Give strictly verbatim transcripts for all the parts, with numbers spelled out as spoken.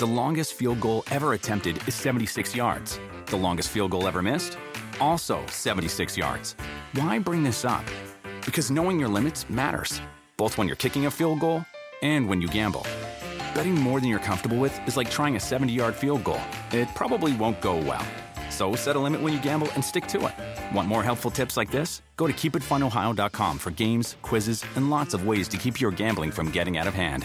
The longest field goal ever attempted is seventy-six yards. The longest field goal ever missed? Also seventy-six yards. Why bring this up? Because knowing your limits matters, both when you're kicking a field goal and when you gamble. Betting more than you're comfortable with is like trying a seventy-yard field goal. It probably won't go well. So set a limit when you gamble and stick to it. Want more helpful tips like this? Go to keep it fun ohio dot com for games, quizzes, and lots of ways to keep your gambling from getting out of hand.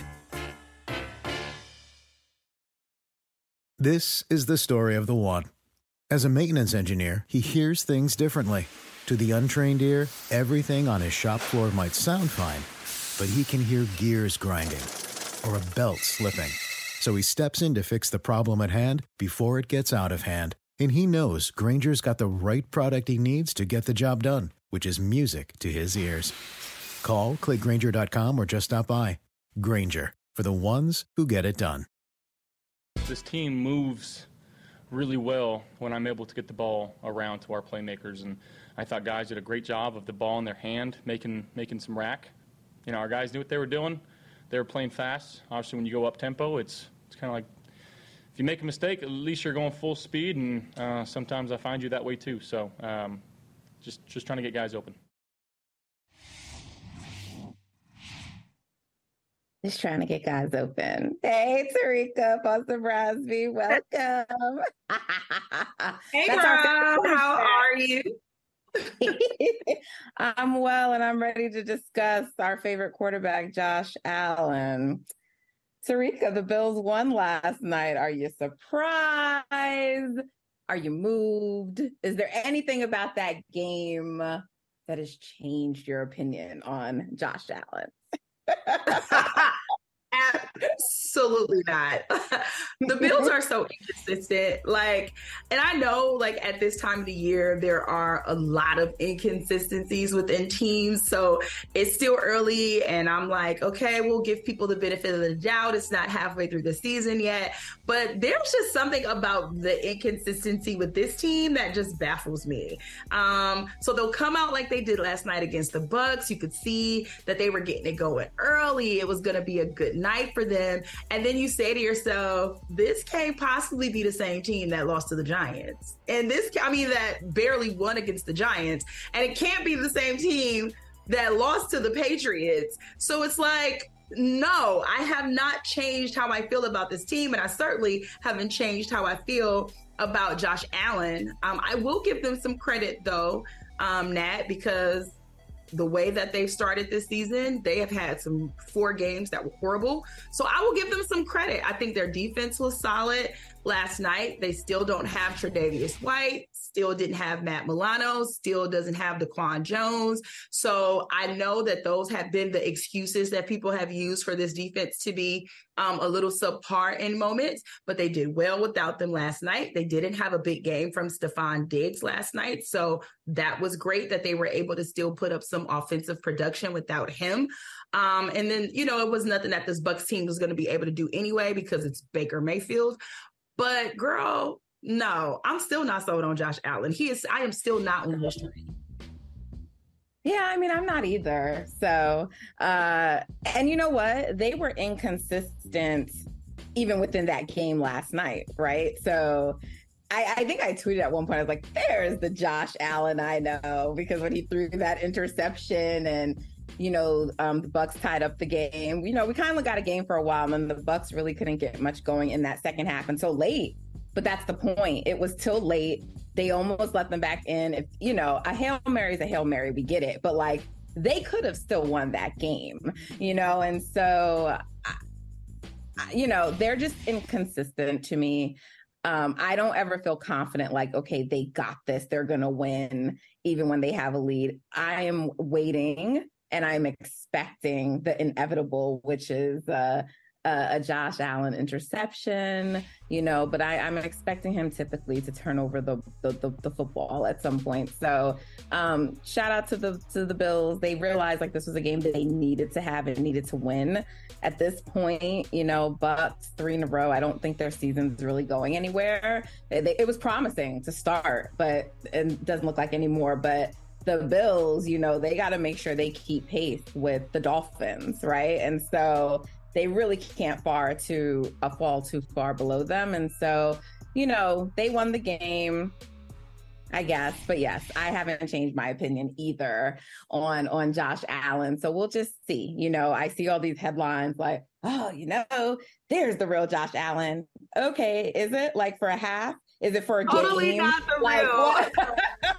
This is the story of the one. As a maintenance engineer, he hears things differently. To the untrained ear, everything on his shop floor might sound fine, but he can hear gears grinding or a belt slipping. So he steps in to fix the problem at hand before it gets out of hand. And he knows Grainger's got the right product he needs to get the job done, which is music to his ears. Call, click Grainger dot com, or just stop by. Grainger, for the ones who get it done. This team moves really well when I'm able to get the ball around to our playmakers, and I thought guys did a great job of the ball in their hand, making making some rack. You know, our guys knew what they were doing. They were playing fast. Obviously, when you go up tempo, it's it's kind of like if you make a mistake, at least you're going full speed, and uh, sometimes I find you that way too. So, um, just just trying to get guys open. Just trying to get guys open. Hey, Tarika Foster-Brasby, welcome. Hey, girl, how are you? I'm well, and I'm ready to discuss our favorite quarterback, Josh Allen. Tarika, the Bills won last night. Are you surprised? Are you moved? Is there anything about that game that has changed your opinion on Josh Allen? Absolutely not. The Bills are so inconsistent. Like, and I know, like, at this time of the year, there are a lot of inconsistencies within teams. So it's still early, and I'm like, okay, we'll give people the benefit of the doubt. It's not halfway through the season yet. But there's just something about the inconsistency with this team that just baffles me. Um, so they'll come out like they did last night against the Bucks. You could see that they were getting it going early. It was going to be a good night for them. And then you say to yourself, this can't possibly be the same team that lost to the Giants. And this, I mean, that barely won against the Giants. And it can't be the same team that lost to the Patriots. So it's like, no, I have not changed how I feel about this team. And I certainly haven't changed how I feel about Josh Allen. Um, I will give them some credit, though, um, Nat, because the way that they've started this season, they have had some four games that were horrible. So I will give them some credit. I think their defense was solid last night. They still don't have Tre'Davious White, still didn't have Matt Milano, still doesn't have Daquan Jones. So I know that those have been the excuses that people have used for this defense to be um, a little subpar in moments, but they did well without them last night. They didn't have a big game from Stephon Diggs last night. So that was great that they were able to still put up some offensive production without him. Um, and then, you know, it was nothing that this Bucs team was going to be able to do anyway because it's Baker Mayfield. But girl, no, I'm still not sold on Josh Allen. He is. I am still not on his train. Yeah, I mean, I'm not either. So, uh, and you know what? They were inconsistent even within that game last night, right? So I, I think I tweeted at one point, I was like, there's the Josh Allen I know, because when he threw that interception and, you know, um, the Bucs tied up the game, you know, we kind of got a game for a while, and then the Bucs really couldn't get much going in that second half until late. But that's the point. It was till late. They almost let them back in. If, you know, a Hail Mary is a Hail Mary. We get it. But, like, they could have still won that game, you know? And so, I, you know, they're just inconsistent to me. Um, I don't ever feel confident, like, okay, they got this. They're going to win even when they have a lead. I am waiting and I'm expecting the inevitable, which is uh, a, a Josh Allen interception, you know, but I, I'm expecting him typically to turn over the, the, the, the football at some point. So um, shout out to the to the Bills. They realized like this was a game that they needed to have and needed to win. At this point, you know, Bucs three in a row, I don't think their season's really going anywhere. It, they, it was promising to start, but it doesn't look like anymore. But the Bills, you know, they got to make sure they keep pace with the Dolphins, right? And so they really can't far to uh, fall too far below them. And so, you know, they won the game, I guess. But yes, I haven't changed my opinion either on, on Josh Allen. So we'll just see. You know, I see all these headlines like, oh, you know, there's the real Josh Allen. Okay, is it like for a half? Is it for a totally game? Not the like, real.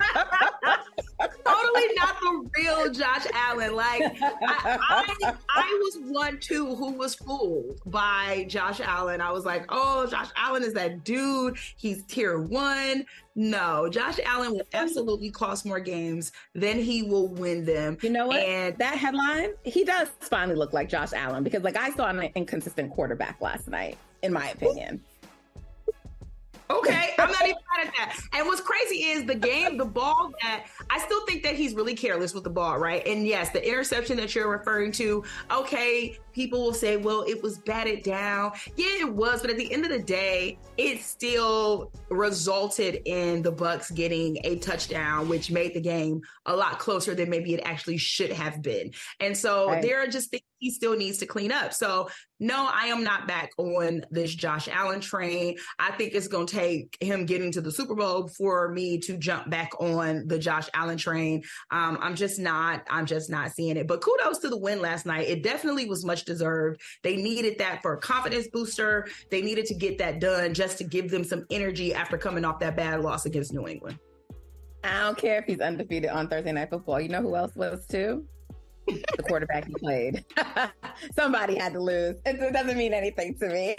Totally not the real Josh Allen. Like I, I, I was one too who was fooled by Josh Allen. I was like, oh, Josh Allen is that dude. He's tier one. No, Josh Allen will absolutely cost more games than he will win them. You know what? And that headline, he does finally look like Josh Allen because like I saw an inconsistent quarterback last night, in my opinion. Okay, I'm not even mad at that. And what's crazy is the game, the ball that I still think that he's really careless with the ball, right? And yes, the interception that you're referring to, okay, people will say, well, it was batted down. Yeah, it was. But at the end of the day, it still resulted in the Bucs getting a touchdown, which made the game a lot closer than maybe it actually should have been. And so right. there are just things he still needs to clean up. So no, I am not back on this Josh Allen train. I think it's going to take him getting to the Super Bowl for me to jump back on the Josh Allen train. Um, I'm just not, I'm just not seeing it. But kudos to the win last night. It definitely was much deserved. They needed that for a confidence booster. They needed to get that done just to give them some energy after coming off that bad loss against New England. I don't care if he's undefeated on Thursday Night Football. You know who else was too? The quarterback he played. Somebody had to lose. It, it doesn't mean anything to me.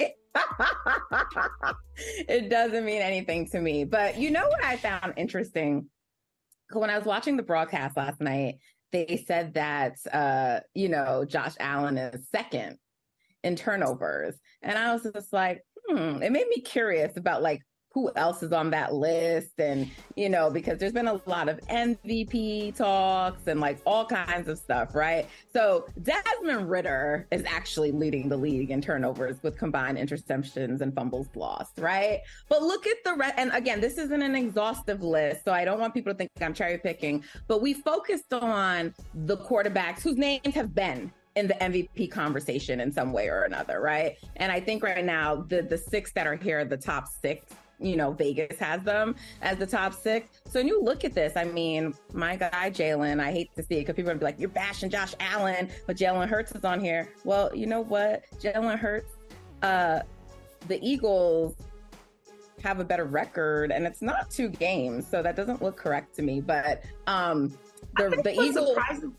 It doesn't mean anything to me. But you know what I found interesting? When I was watching the broadcast last night, they said that, uh, you know, Josh Allen is second in turnovers. And I was just like, hmm, it made me curious about like, who else is on that list? And, you know, because there's been a lot of M V P talks and like all kinds of stuff, right? So Desmond Ridder is actually leading the league in turnovers with combined interceptions and fumbles lost, right? But look at the rest. And again, this isn't an exhaustive list, so I don't want people to think I'm cherry picking, but we focused on the quarterbacks whose names have been in the M V P conversation in some way or another, right? And I think right now, the, the six that are here, the top six, you know, Vegas has them as the top six. So when you look at this, I mean, my guy, Jalen, I hate to see it because people are going to be like, you're bashing Josh Allen, but Jalen Hurts is on here. Well, you know what? Jalen Hurts, uh, the Eagles have a better record and it's not two games. So that doesn't look correct to me. But um, the, the Eagles... Surprising.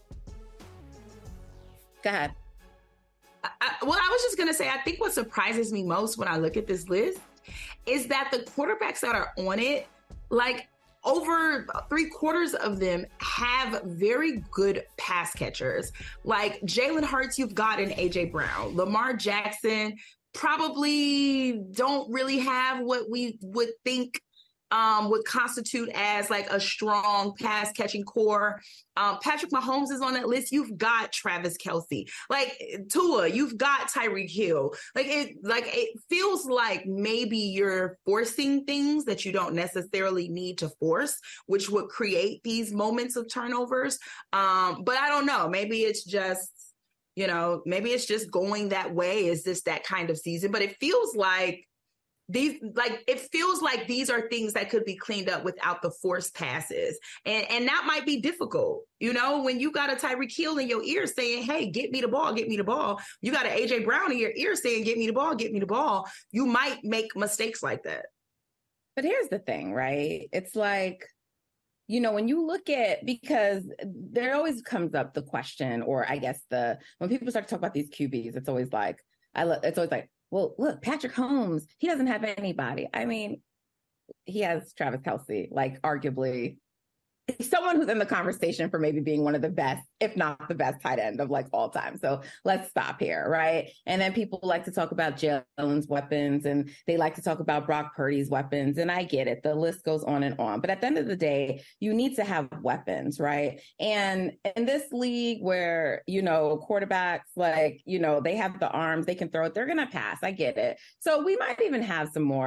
Go ahead. I, well, I was just going to say, I think what surprises me most when I look at this list is that the quarterbacks that are on it, like over three quarters of them have very good pass catchers. Like Jalen Hurts, you've got an A J Brown. Lamar Jackson probably don't really have what we would think Um, would constitute as like a strong pass catching core. Um, Patrick Mahomes is on that list. You've got Travis Kelce, like Tua. You've got Tyreek Hill. Like it, like it feels like maybe you're forcing things that you don't necessarily need to force, which would create these moments of turnovers. Um, but I don't know. Maybe it's just, you know, maybe it's just going that way. Is this that kind of season? But it feels like. These like it feels like these are things that could be cleaned up without the forced passes. And and that might be difficult. You know, when you got a Tyreek Hill in your ear saying, hey, get me the ball, get me the ball. You got an A J Brown in your ear saying, get me the ball, get me the ball. You might make mistakes like that. But here's the thing, right? It's like, you know, when you look at, because there always comes up the question, or I guess the, when people start to talk about these Q Bs, it's always like, I lo- it's always like, well, look, Patrick Mahomes, he doesn't have anybody. I mean, he has Travis Kelce, like arguably someone who's in the conversation for maybe being one of the best, if not the best tight end of like all time. So let's stop here, right? And then people like to talk about Jalen's weapons and they like to talk about Brock Purdy's weapons. And I get it. The list goes on and on. But at the end of the day, you need to have weapons, right? And in this league where, you know, quarterbacks, like, you know, they have the arms, they can throw it, they're going to pass. I get it. So we might even have some more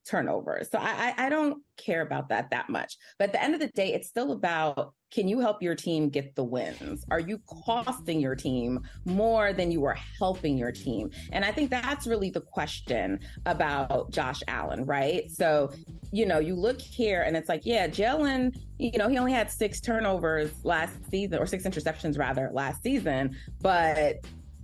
turnovers. So I, I don't care about that that much. But at the end of the day, it's still about, can you help your team get the wins? Are you costing your team more than you are helping your team? And I think that's really the question about Josh Allen, right? So, you know, you look here and it's like, yeah, Jalen, you know, he only had six turnovers last season, or six interceptions rather last season, but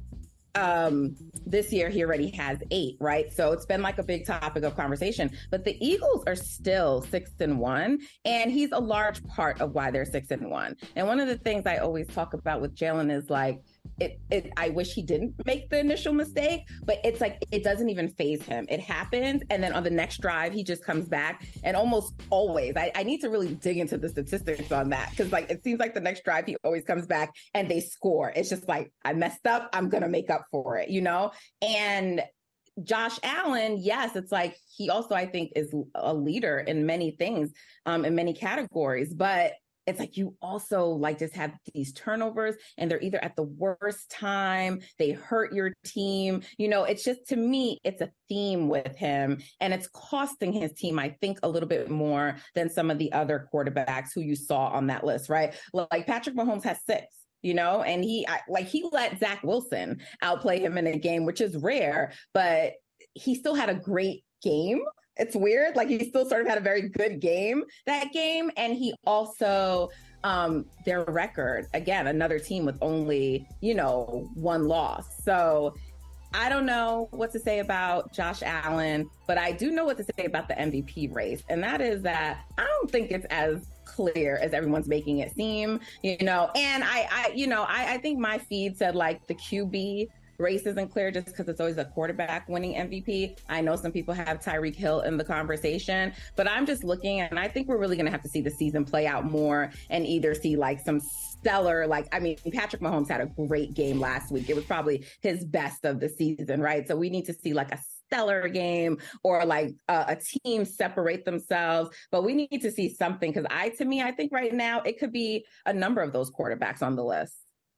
um this year he already has eight, right? So it's been like a big topic of conversation, but the Eagles are still six and one, and he's a large part of why they're six and one. And one of the things I always talk about with Jalen is like, It, it, I wish he didn't make the initial mistake, but it's like, it doesn't even faze him. It happens. And then on the next drive, he just comes back. And almost always, I, I need to really dig into the statistics on that. Cause like, it seems like the next drive, he always comes back and they score. It's just like, I messed up, I'm going to make up for it, you know? And Josh Allen, yes, it's like, he also, I think, is a leader in many things, um, in many categories, but it's like you also like just have these turnovers and they're either at the worst time, they hurt your team. You know, it's just, to me, it's a theme with him, and it's costing his team, I think, a little bit more than some of the other quarterbacks who you saw on that list, right? Like Patrick Mahomes has six. You know, and he I, like he let Zach Wilson outplay him in a game, which is rare, but he still had a great game. It's weird. Like he still sort of had a very good game that game. And he also, um, their record, again, another team with only, you know, one loss. So I don't know what to say about Josh Allen, but I do know what to say about the M V P race. And that is that I don't think it's as clear as everyone's making it seem, you know, and I, I you know, I, I think my feed said like the Q B race isn't clear just because it's always a quarterback winning M V P. I know some people have Tyreek Hill in the conversation, but I'm just looking, and I think we're really going to have to see the season play out more and either see like some stellar, like, I mean, Patrick Mahomes had a great game last week. It was probably his best of the season, right? So we need to see like a stellar game or like uh, a team separate themselves, but we need to see something, because I, to me, I think right now it could be a number of those quarterbacks on the list.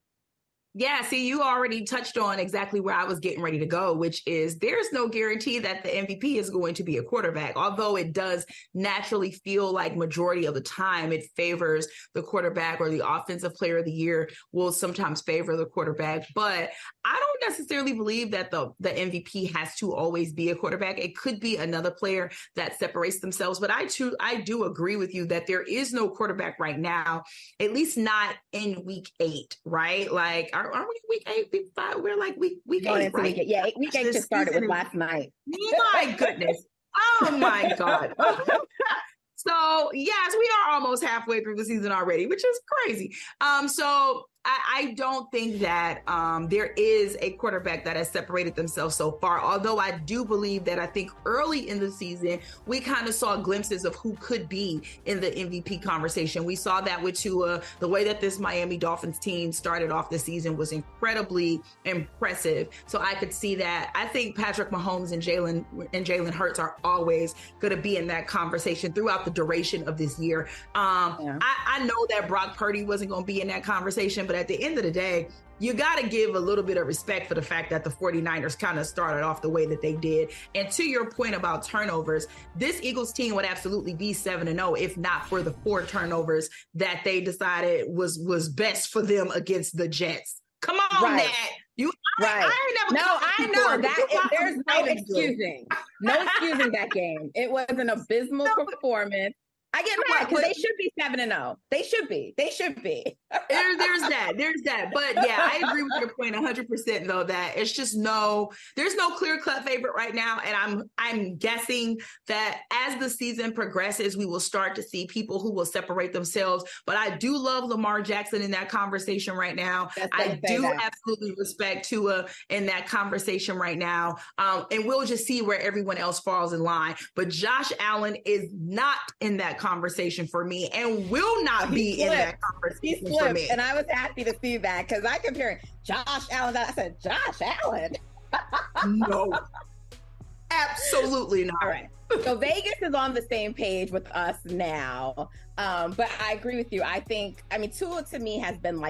Yeah, see, you already touched on exactly where I was getting ready to go, which is there's no guarantee that the M V P is going to be a quarterback, although it does naturally feel like majority of the time it favors the quarterback, or the offensive player of the year will sometimes favor the quarterback. But I don't necessarily believe that the, the M V P has to always be a quarterback. It could be another player that separates themselves. But I too, I do agree with you that there is no quarterback right now, at least not in week eight, right? Like, Are, are we week eight, week five? We're like week week Going eight, right? Week eight. Yeah, week eight just started with last night. My goodness. Oh my God. So yes, we are almost halfway through the season already, which is crazy. Um, so I, I don't think that um, there is a quarterback that has separated themselves so far, although I do believe that I think early in the season, we kind of saw glimpses of who could be in the M V P conversation. We saw that with Tua. The way that this Miami Dolphins team started off the season was incredibly impressive. So I could see that. I think Patrick Mahomes and Jalen and Jalen Hurts are always going to be in that conversation throughout the duration of this year. Um, yeah. I, I know that Brock Purdy wasn't going to be in that conversation, but at the end of the day, you got to give a little bit of respect for the fact that the 49ers kind of started off the way that they did. And to your point about turnovers, this Eagles team would absolutely be seven and oh if not for the four turnovers that they decided was was best for them against the Jets. Come on, right. Nat. You, I, right. I ain't never no, I know before, that it, there's no excusing, no excusing that game. It was an abysmal no, performance. I get mad because they should be seven and zero. They should be. They should be. there, there's that. There's that. But yeah, I agree with your point one hundred percent. Though that it's just no. There's no clear cut favorite right now, and I'm I'm guessing that as the season progresses, we will start to see people who will separate themselves. But I do love Lamar Jackson in that conversation right now. I do that. absolutely respect Tua in that conversation right now, um, and we'll just see where everyone else falls in line. But Josh Allen is not in that conversation for me, and will not be in that conversation for me. And I was happy to see that, because I kept hearing Josh Allen. I said, Josh Allen? No, absolutely not. All right. So Vegas is on the same page with us now. Um, but I agree with you. I think, I mean, Tua to me has been like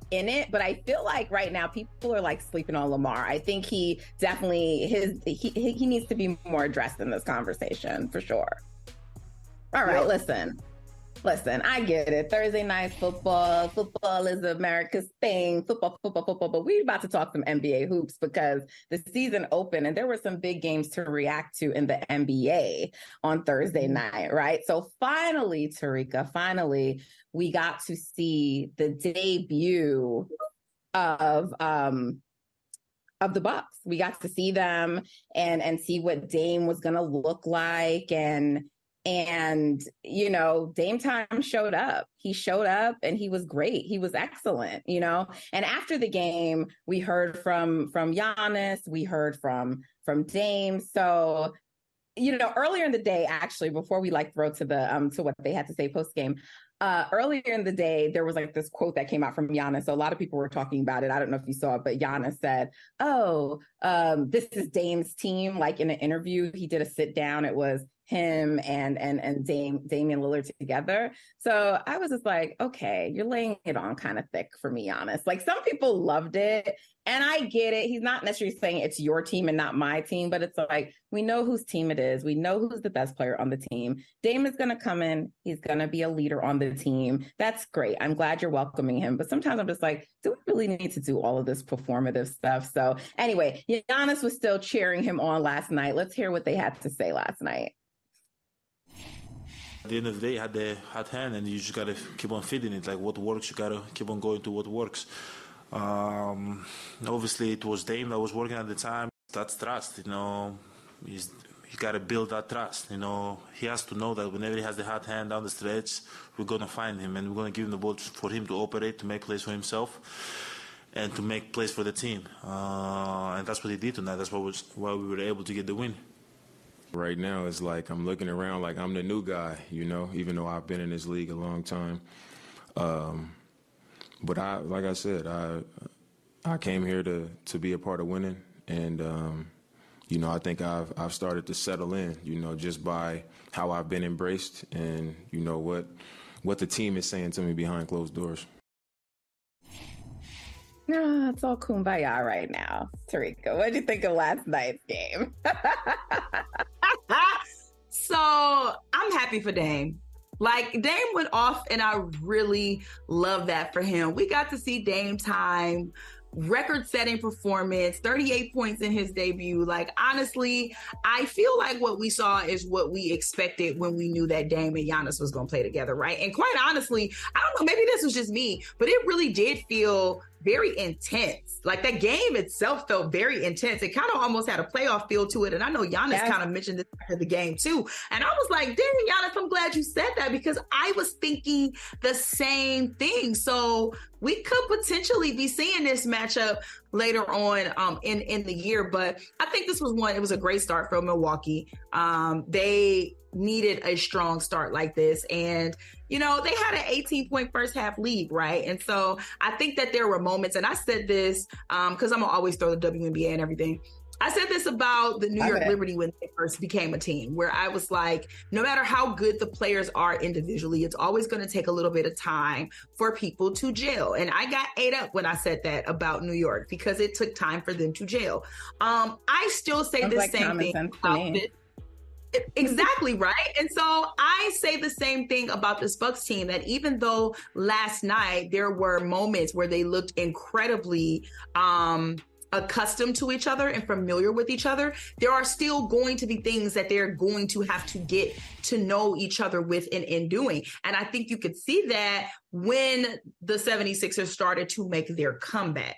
in it, but I feel like right now people are like sleeping on Lamar. I think he definitely his he he needs to be more addressed in this conversation for sure. All right, yep. listen. Listen, I get it. Thursday night football. Football is America's thing. Football, football, football. But we're about to talk some N B A hoops because the season opened and there were some big games to react to in the N B A on Thursday night, right? So finally, Tarika, finally, we got to see the debut of um of the Bucks. We got to see them and and see what Dame was going to look like. And And, you know, Dame Time showed up. He showed up and he was great. He was excellent, you know. And after the game, we heard from from Giannis. We heard from from Dame. So, you know, earlier in the day, actually, before we like throw to the um to what they had to say post game, uh, earlier in the day, there was like this quote that came out from Giannis. So a lot of people were talking about it. I don't know if you saw it, but Giannis said, oh, um, this is Dame's team. Like in an interview, he did a sit down. It was him and and and Dame Damian Lillard together. So I was just like, okay, you're laying it on kind of thick for me, Giannis. Like some people loved it. And I get it. He's not necessarily saying it's your team and not my team, but it's like, we know whose team it is. We know who's the best player on the team. Dame is going to come in. He's going to be a leader on the team. That's great. I'm glad you're welcoming him. But sometimes I'm just like, do we really need to do all of this performative stuff? So anyway, Giannis was still cheering him on last night. Let's hear what they had to say last night. At the end of the day, you had the hot hand, and you just got to keep on feeding it. Like what works, you got to keep on going to what works. Um, obviously, it was Dame that was working at the time. That's trust, you know. He's, you got to build that trust. You know, he has to know that whenever he has the hot hand down the stretch, we're going to find him, and we're going to give him the ball for him to operate, to make plays for himself, and to make plays for the team. Uh, and that's what he did tonight. That's what was why we were able to get the win. Right now, it's like I'm looking around like I'm the new guy, you know, even though I've been in this league a long time. Um, but I, like I said, I I came here to, to be a part of winning, and um, you know, I think I've I've started to settle in, you know, just by how I've been embraced, and you know what what the team is saying to me behind closed doors. No, it's all kumbaya right now. Tarika, what did you think of last night's game? So I'm happy for Dame. Like Dame went off and I really love that for him. We got to see Dame Time, record-setting performance, thirty-eight points in his debut. Like, honestly, I feel like what we saw is what we expected when we knew that Dame and Giannis was going to play together, right? And quite honestly, I don't know, maybe this was just me, but it really did feel very intense. Like that game itself felt very intense. It kind of almost had a playoff feel to it. And I know Giannis yes. kind of mentioned this after the game too. And I was like, dang, Giannis, I'm glad you said that because I was thinking the same thing. So we could potentially be seeing this matchup later on um, in, in the year. But I think this was one, it was a great start for Milwaukee. Um, they needed a strong start like this. And, you know, they had an eighteen point first half lead, right? And so I think that there were moments, and I said this um, because I'm going to always throw the W N B A and everything. I said this about the New York Okay. Liberty when they first became a team, where I was like, no matter how good the players are individually, it's always going to take a little bit of time for people to gel. And I got ate up when I said that about New York because it took time for them to gel. Um, I still say Sounds the like same common thing sense to about me. this. Exactly, right? And so I say the same thing about this Bucks team, that even though last night there were moments where they looked incredibly um, accustomed to each other and familiar with each other, there are still going to be things that they're going to have to get to know each other with in, in doing. And I think you could see that when the seventy-sixers started to make their comeback.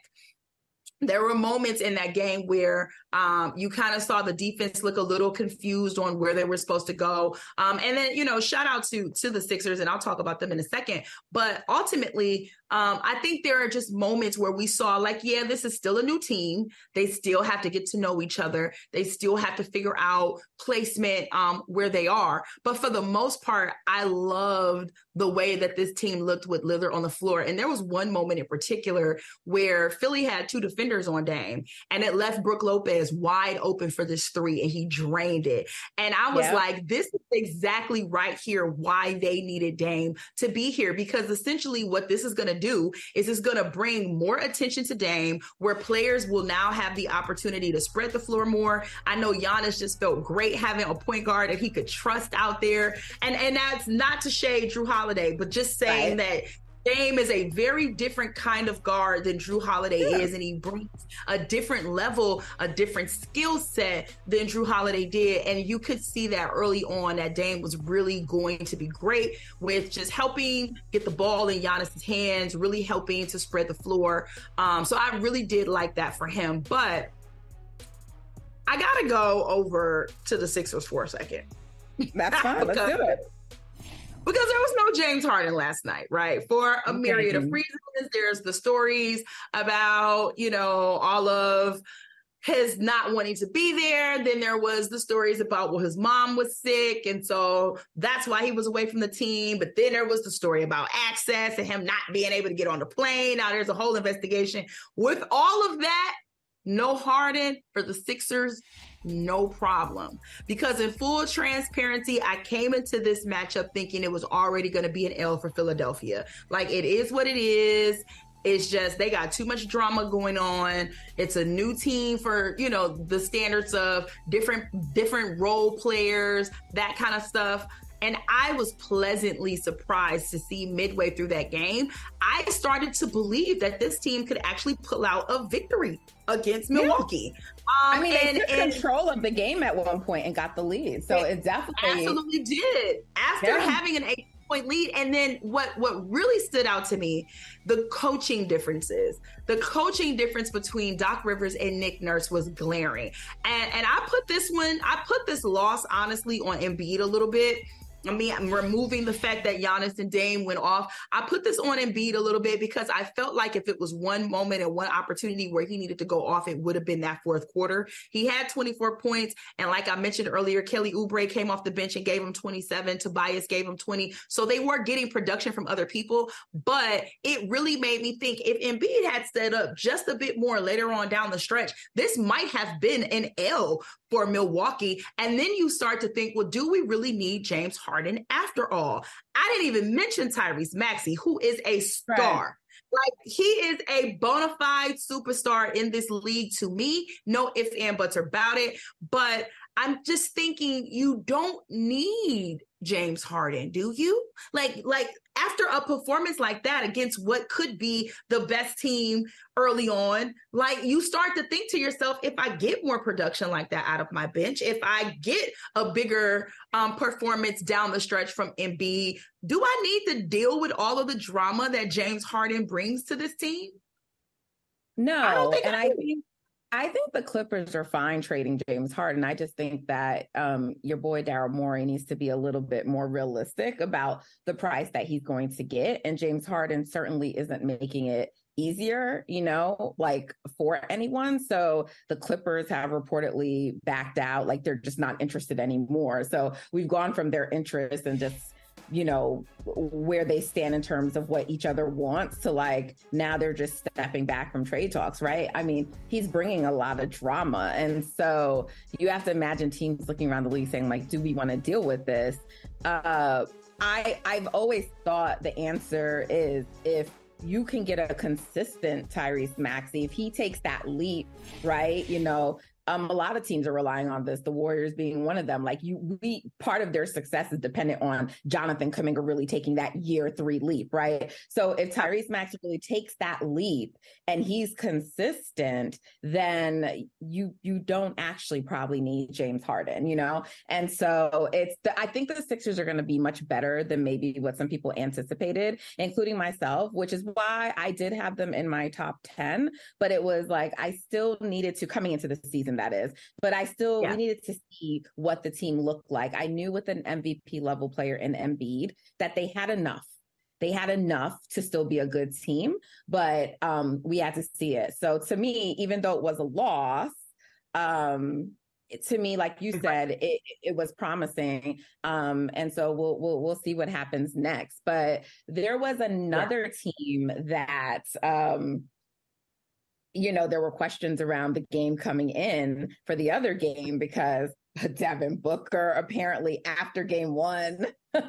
There were moments in that game where um, you kind of saw the defense look a little confused on where they were supposed to go. Um, and then, you know, shout out to, to the Sixers, and I'll talk about them in a second. But ultimately, um, I think there are just moments where we saw like, yeah, this is still a new team. They still have to get to know each other. They still have to figure out placement um, where they are. But for the most part, I loved the way that this team looked with Lillard on the floor. And there was one moment in particular where Philly had two defenders on Dame, and it left Brook Lopez wide open for this three, and he drained it. And I was Yep. like, this is exactly right here why they needed Dame to be here, because essentially what this is going to do is it's going to bring more attention to Dame, where players will now have the opportunity to spread the floor more. I know Giannis just felt great having a point guard that he could trust out there. And, and that's not to shade Jrue Holiday, but just saying right. that Dame is a very different kind of guard than Jrue Holiday yeah. is, and he brings a different level, a different skill set than Jrue Holiday did. And you could see that early on that Dame was really going to be great with just helping get the ball in Giannis's hands, really helping to spread the floor. Um, so I really did like that for him. But I got to go over to the Sixers for a second. That's fine. Let's do it. Because there was no James Harden last night, right? For a myriad of reasons. There's the stories about, you know, all of his not wanting to be there. Then there was the stories about, well, his mom was sick, and so that's why he was away from the team. But then there was the story about access and him not being able to get on the plane. Now there's a whole investigation. With all of that, no Harden for the Sixers. No problem. Because in full transparency, I came into this matchup thinking it was already going to be an L for Philadelphia. Like, it is what it is. It's just they got too much drama going on. It's a new team for, you know, the standards of different different role players, that kind of stuff. And I was pleasantly surprised to see midway through that game, I started to believe that this team could actually pull out a victory against Milwaukee. Yeah. Um, I mean, and, they took and, control of the game at one point and got the lead. So it definitely absolutely did. After yeah. having an eight point lead. And then what, what really stood out to me, the coaching differences. The coaching difference between Doc Rivers and Nick Nurse was glaring. And, and I put this one, I put this loss, honestly, on Embiid a little bit. I mean, I'm removing the fact that Giannis and Dame went off. I put this on Embiid a little bit because I felt like if it was one moment and one opportunity where he needed to go off, it would have been that fourth quarter. He had twenty-four points. And like I mentioned earlier, Kelly Oubre came off the bench and gave him twenty-seven. Tobias gave him twenty. So they were getting production from other people. But it really made me think if Embiid had set up just a bit more later on down the stretch, this might have been an L for Milwaukee. And then you start to think, well, do we really need James Harden after all? I didn't even mention Tyrese Maxey, who is a star. Right. Like, he is a bona fide superstar in this league to me. No ifs, and buts about it. But I'm just thinking, you don't need James Harden, do you? Like, like after a performance like that against what could be the best team early on, like, you start to think to yourself, if I get more production like that out of my bench, if I get a bigger um, performance down the stretch from Embiid, do I need to deal with all of the drama that James Harden brings to this team? No, I don't think and I, I think I think the Clippers are fine trading James Harden. I just think that um, your boy Daryl Morey needs to be a little bit more realistic about the price that he's going to get. And James Harden certainly isn't making it easier, you know, like for anyone. So the Clippers have reportedly backed out, like they're just not interested anymore. So we've gone from their interest and just, you know, where they stand in terms of what each other wants to, like, now they're just stepping back from trade talks, right? I mean, he's bringing a lot of drama. And so you have to imagine teams looking around the league saying, like, do we want to deal with this? Uh, I, I've always thought the answer is if you can get a consistent Tyrese Maxey, if he takes that leap, right? You know, Um, a lot of teams are relying on this, the Warriors being one of them. Like, you, we, part of their success is dependent on Jonathan Kuminga really taking that year three leap, right? So if Tyrese Maxey really takes that leap and he's consistent, then you you don't actually probably need James Harden, you know? And so it's, the, I think the Sixers are going to be much better than maybe what some people anticipated, including myself, which is why I did have them in my top ten, but it was like, I still needed to, coming into the season, that is, but I still yeah. we needed to see what the team looked like. I knew with an M V P level player in Embiid that they had enough. They had enough to still be a good team, but um, we had to see it. So to me, even though it was a loss, um, it, to me, like you said, it, it was promising. Um, and so we'll, we'll, we'll see what happens next. But there was another yeah. team that, um, you know, there were questions around the game coming in for the other game because Devin Booker apparently after game one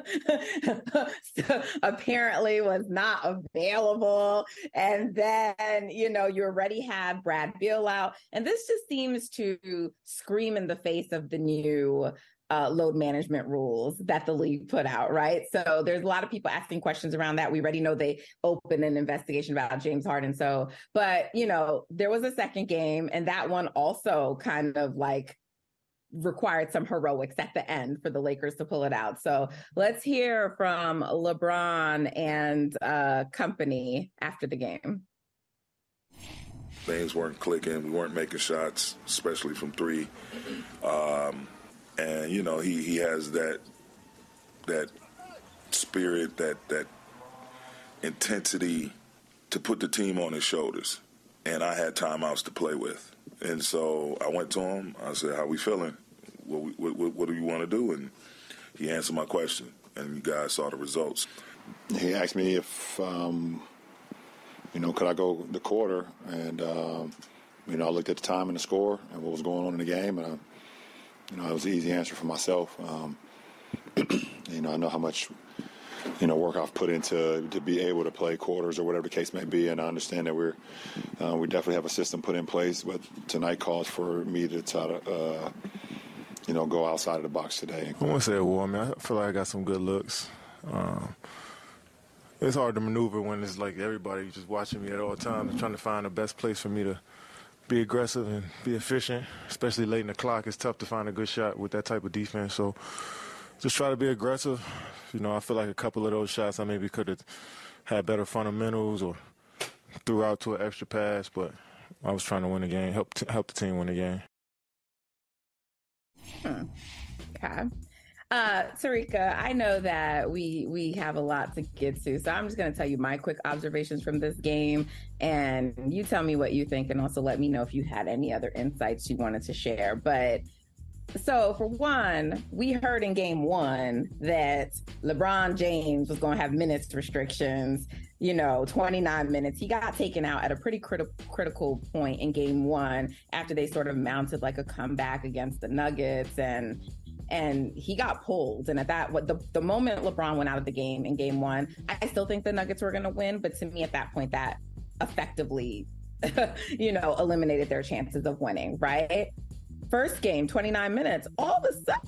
so apparently was not available. And then, you know, you already have Brad Beal out. And this just seems to scream in the face of the new uh, load management rules that the league put out, right? So there's a lot of people asking questions around that. We already know they opened an investigation about James Harden. So, but, you know, there was a second game, and that one also kind of like required some heroics at the end for the Lakers to pull it out. So let's hear from LeBron and uh, company after the game. Things weren't clicking. We weren't making shots, especially from three. Um, and, you know, he, he has that that spirit, that that intensity to put the team on his shoulders. And I had timeouts to play with. And so I went to him. I said, how we feeling? What, we, what, what do you want to do? And he answered my question, and you guys saw the results. He asked me if, um, you know, could I go the quarter? And, um, you know, I looked at the time and the score and what was going on in the game. And, I, you know, it was an easy answer for myself. Um, you know, I know how much, you know, work I've put into to be able to play quarters or whatever the case may be. And I understand that we're, uh, we definitely have a system put in place, but tonight calls for me to try to, uh, you know, go outside of the box today. I won't say it well, man. I feel like I got some good looks. Um, it's hard to maneuver when it's like everybody just watching me at all times and trying to find the best place for me to be aggressive and be efficient, especially late in the clock. It's tough to find a good shot with that type of defense. So just try to be aggressive. You know, I feel like a couple of those shots I maybe could have had better fundamentals or threw out to an extra pass, but I was trying to win the game, help t- help the team win the game. Hmm. Okay. Uh, Tarika, I know that we we have a lot to get to, so I'm just going to tell you my quick observations from this game, and you tell me what you think, and also let me know if you had any other insights you wanted to share. But so for one, we heard in game one that LeBron James was going to have minutes restrictions, you know, twenty-nine minutes. He got taken out at a pretty criti- critical point in game one after they sort of mounted like a comeback against the Nuggets, and and he got pulled. And at that, what the, the moment LeBron went out of the game in game one, I still think the Nuggets were going to win. But to me, at that point, that effectively, you know, eliminated their chances of winning, right? First game, twenty-nine minutes. All of a sudden,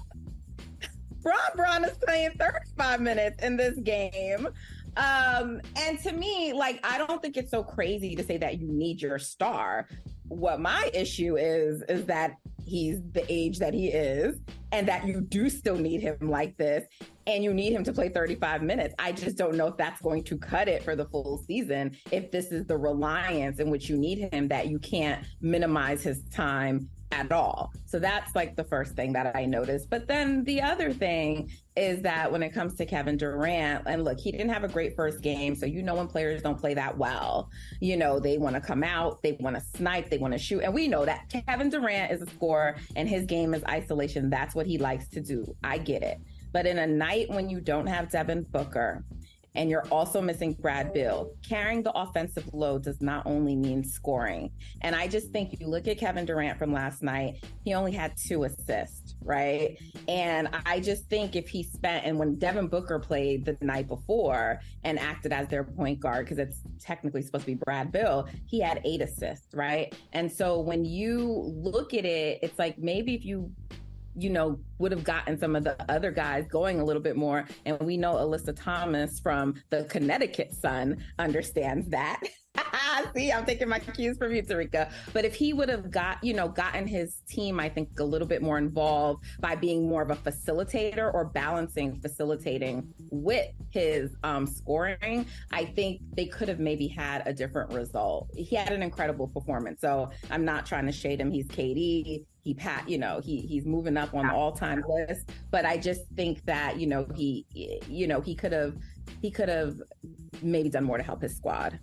Bron Bron is playing thirty-five minutes in this game. Um, and to me, like, I don't think it's so crazy to say that you need your star. What my issue is, is that he's the age that he is and that you do still need him like this, and you need him to play thirty-five minutes. I just don't know if that's going to cut it for the full season. If this is the reliance in which you need him, that you can't minimize his time at all. So that's like the first thing that I noticed. But then the other thing is that when it comes to Kevin Durant, and look, he didn't have a great first game. So, you know, when players don't play that well, you know, they want to come out, they want to snipe, they want to shoot. And we know that Kevin Durant is a scorer and his game is isolation. That's what he likes to do. I get it. But in a night when you don't have Devin Booker, and you're also missing Brad Beal, carrying the offensive load does not only mean scoring. And I just think you look at Kevin Durant from last night, he only had two assists, right? And I just think if he spent, and when Devin Booker played the night before and acted as their point guard, because it's technically supposed to be Brad Beal, he had eight assists, right? And so when you look at it, it's like maybe if you you know, would have gotten some of the other guys going a little bit more. And we know Alyssa Thomas from the Connecticut Sun understands that. See, I'm taking my cues from you, Tarika. But if he would have got, you know, gotten his team, I think, a little bit more involved by being more of a facilitator or balancing facilitating with his um, scoring, I think they could have maybe had a different result. He had an incredible performance. So I'm not trying to shade him. He's K D. He pat, you know, he he's moving up on the all-time list. But I just think that, you know, he, you know, he could have, he could have maybe done more to help his squad.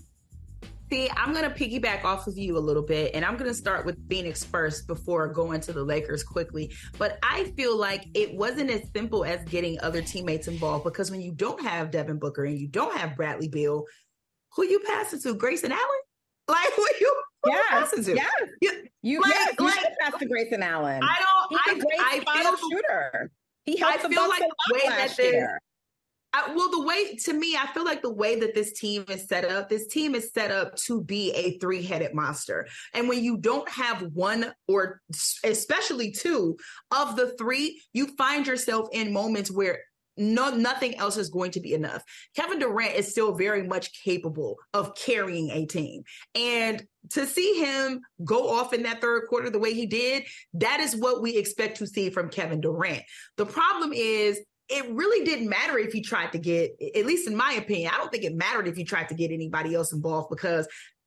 See, I'm going to piggyback off of you a little bit, and I'm going to start with Phoenix first before going to the Lakers quickly. But I feel like it wasn't as simple as getting other teammates involved, because when you don't have Devin Booker and you don't have Bradley Beal, who you passing to? Grayson Allen? Like, who you, who yes, you passing to? Yes. You, you, like, yes, you like, should pass to Grayson Allen. I don't, He's a great I, I feel shooter. He helped I the feel Bucks like a the way lot that last this, year. I, well, the way, to me, I feel like the way that this team is set up, this team is set up to be a three-headed monster. And when you don't have one or especially two of the three, you find yourself in moments where no, nothing else is going to be enough. Kevin Durant is still very much capable of carrying a team. And to see him go off in that third quarter the way he did, that is what we expect to see from Kevin Durant. The problem is, it really didn't matter if he tried to get, at least in my opinion, I don't think it mattered if he tried to get anybody else involved, because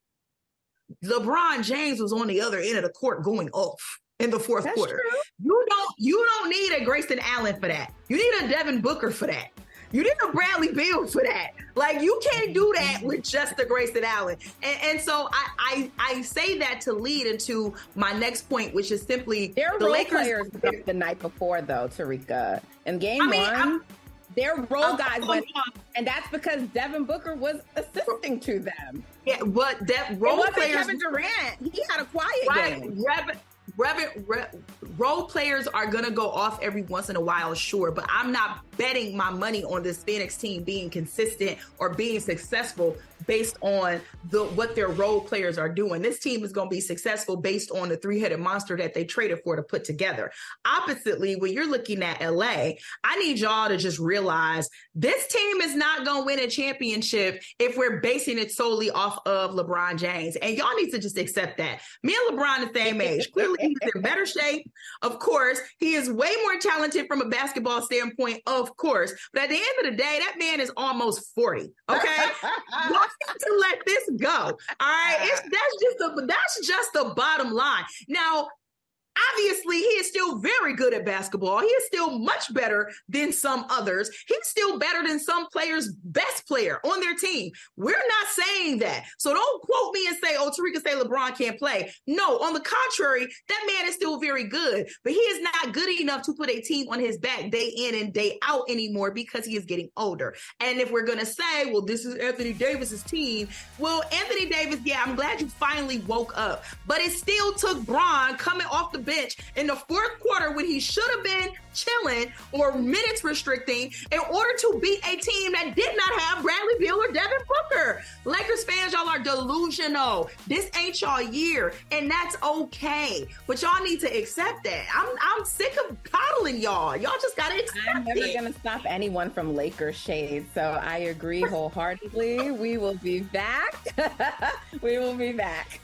LeBron James was on the other end of the court going off in the fourth That's quarter. True. You don't, you don't need a Grayson Allen for that. You need a Devin Booker for that. You need a Bradley Beal for that. Like, you can't do that with just the Grayson Allen. And, and so I, I I say that to lead into my next point, which is simply their the role Lakers players went the night before, though, Tarika. In game I mean, one, I'm, their role I'm, guys I'm, went off, and that's because Devin Booker was assisting to them. Yeah, but that role it wasn't players, Kevin Durant. He had a quiet right, game. Rev, Rev, Rev, role players are going to go off every once in a while, sure, but I'm not betting my money on this Phoenix team being consistent or being successful based on the what their role players are doing. This team is going to be successful based on the three-headed monster that they traded for to put together. Oppositely, when you're looking at L A, I need y'all to just realize this team is not going to win a championship if we're basing it solely off of LeBron James. And y'all need to just accept that. Me and LeBron the same age. Clearly, he's in better shape. Of course, he is way more talented from a basketball standpoint, of course. But at the end of the day, that man is almost forty. Okay? Y'all have to let this go. All right. It's, that's just the that's just the bottom line. Now, obviously, he is still very good at basketball. He is still much better than some others. He's still better than some players' best player on their team. We're not saying that. So don't quote me and say, oh, Tarika say LeBron can't play. No, on the contrary, that man is still very good. But he is not good enough to put a team on his back day in and day out anymore because he is getting older. And if we're going to say, well, this is Anthony Davis's team, well, Anthony Davis, yeah, I'm glad you finally woke up. But it still took Bron coming off the bench in the fourth quarter when he should have been chilling or minutes restricting in order to beat a team that did not have Bradley Beal or Devin Booker. Lakers fans, y'all are delusional. This ain't y'all year, and that's okay. But y'all need to accept that. I'm I'm sick of coddling y'all. Y'all just gotta accept I'm never it. going to stop anyone from Lakers shade, so I agree wholeheartedly. We will be back. We will be back.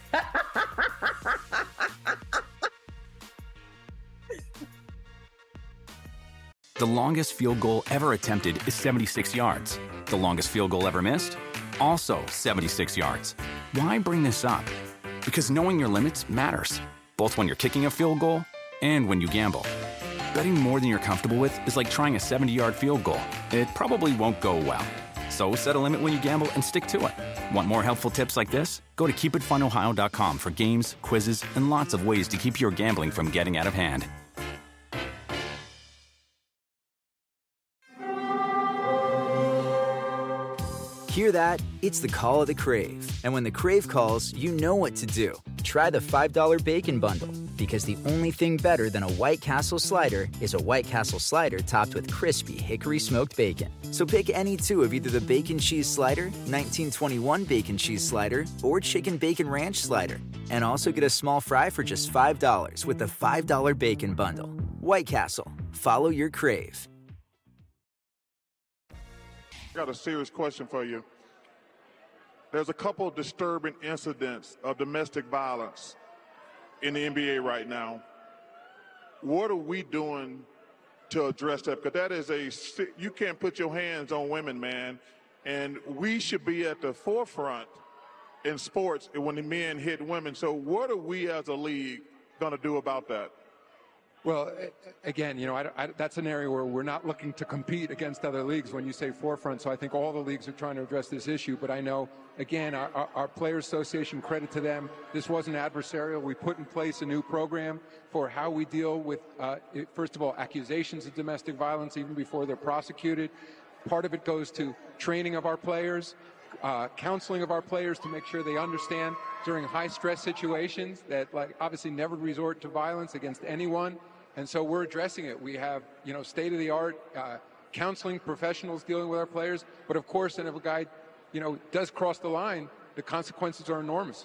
The longest field goal ever attempted is seventy-six yards. The longest field goal ever missed? Also seventy-six yards. Why bring this up? Because knowing your limits matters, both when you're kicking a field goal and when you gamble. Betting more than you're comfortable with is like trying a seventy-yard field goal. It probably won't go well. So set a limit when you gamble and stick to it. Want more helpful tips like this? Go to keep it fun ohio dot com for games, quizzes, and lots of ways to keep your gambling from getting out of hand. Hear that? It's the call of the Crave. And when the Crave calls, you know what to do. Try the five dollar Bacon Bundle, because the only thing better than a White Castle slider is a White Castle slider topped with crispy hickory smoked bacon. So pick any two of either the Bacon Cheese Slider, nineteen twenty-one Bacon Cheese Slider, or Chicken Bacon Ranch Slider. And also get a small fry for just five dollars with the five dollar Bacon Bundle. White Castle. Follow your Crave. Got a serious question for you. There's a couple of disturbing incidents of domestic violence in the N B A right now. What are we doing to address that? Because that is a, you can't put your hands on women, man. And we should be at the forefront in sports when the men hit women. So what are we as a league going to do about that? Well, again, you know, I, I, that's an area where we're not looking to compete against other leagues when you say forefront. So I think all the leagues are trying to address this issue. But I know, again, our, our, our Players Association, credit to them, this wasn't adversarial. We put in place a new program for how we deal with, uh, first of all, accusations of domestic violence even before they're prosecuted. Part of it goes to training of our players, uh, counseling of our players to make sure they understand during high-stress situations that, like, obviously never resort to violence against anyone. And so we're addressing it. We have, you know, state-of-the-art uh, counseling professionals dealing with our players. But of course, and if a guy, you know, does cross the line, the consequences are enormous.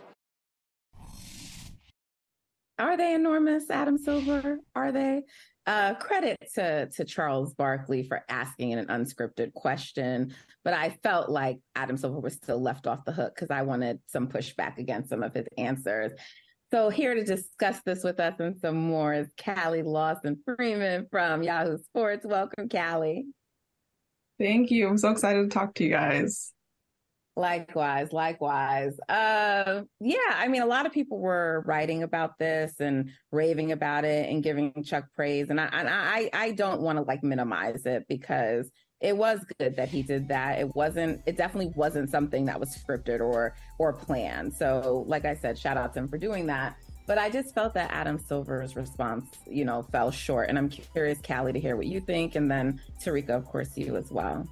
Are they enormous, Adam Silver? Are they? Uh, credit to, to Charles Barkley for asking an unscripted question, but I felt like Adam Silver was still left off the hook because I wanted some pushback against some of his answers. So here to discuss this with us and some more is Callie Lawson Freeman from Yahoo Sports. Welcome, Callie. Thank you. I'm so excited to talk to you guys. Likewise, likewise. Uh, yeah, I mean, a lot of people were writing about this and raving about it and giving Chuck praise. And I, and I, I don't want to like minimize it because it was good that he did that. It wasn't, it definitely wasn't something that was scripted or, or planned. So like I said, shout out to him for doing that. But I just felt that Adam Silver's response, you know, fell short. And I'm curious, Callie, to hear what you think. And then Tarika, of course, you as well.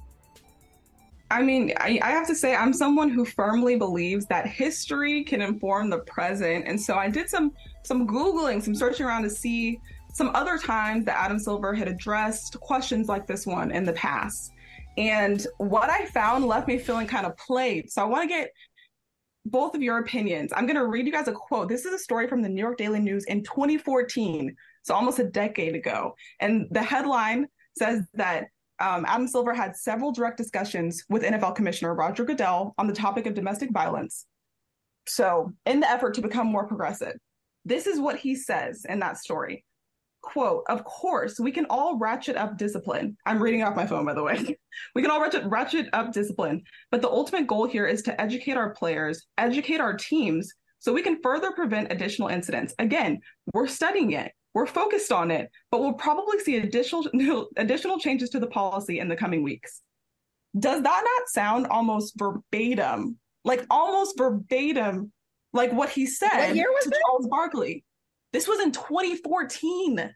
I mean, I, I have to say, I'm someone who firmly believes that history can inform the present. And so I did some some Googling, some searching around to see some other times that Adam Silver had addressed questions like this one in the past. And what I found left me feeling kind of played. So I want to get both of your opinions. I'm going to read you guys a quote. This is a story from the New York Daily News in twenty fourteen, so almost a decade ago. And the headline says that Um, Adam Silver had several direct discussions with N F L Commissioner Roger Goodell on the topic of domestic violence. So, in the effort to become more progressive, this is what he says in that story. Quote, "Of course, we can all ratchet up discipline." I'm reading off my phone, by the way. "We can all ratchet, ratchet up discipline, but the ultimate goal here is to educate our players, educate our teams, so we can further prevent additional incidents. Again, we're studying it. We're focused on it, but we'll probably see additional additional changes to the policy in the coming weeks." Does that not sound almost verbatim, like almost verbatim, like what he said What year was to this? Charles Barkley? This was in twenty fourteen.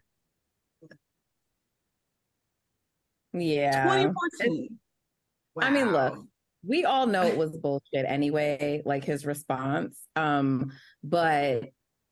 Yeah. twenty fourteen. Wow. I mean, look, we all know it was bullshit anyway, like his response. Um, but